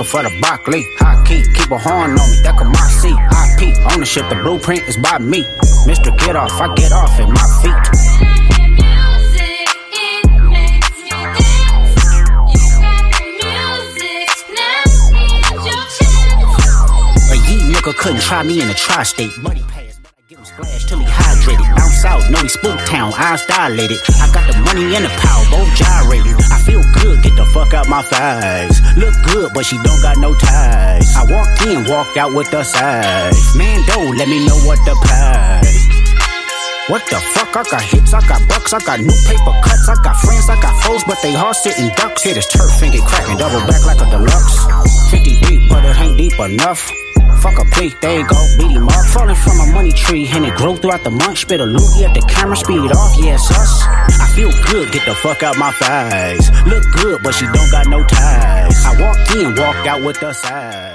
for the broccoli. High key, keep a horn on me, that could my seat. IP, ownership, the blueprint is by me. Mr. Get Off, I get off at my feet. Couldn't try me in a tri-state. Money pass, but I get him splashed till he hydrated. Bounce out, know he spook town, eyes dilated. I got the money and the power, both gyrating. I feel good, get the fuck out my face. Look good, but she don't got no ties. I walked in, walked out with the size. Man, don't let me know what the price. What the fuck? I got hits, I got bucks, I got new paper cuts, I got friends, I got foes, but they all sitting ducks. Hit his turf and get cracking, double back like a deluxe. 50 deep, but it ain't deep enough. Fuck a plea, there you go, beat him up. Falling from a money tree, and it grew throughout the month. Spit a loogie at the camera, speed off, yeah, it's us. I feel good, get the fuck out my face. Look good, but she don't got no ties. I walked in, walked out with the size.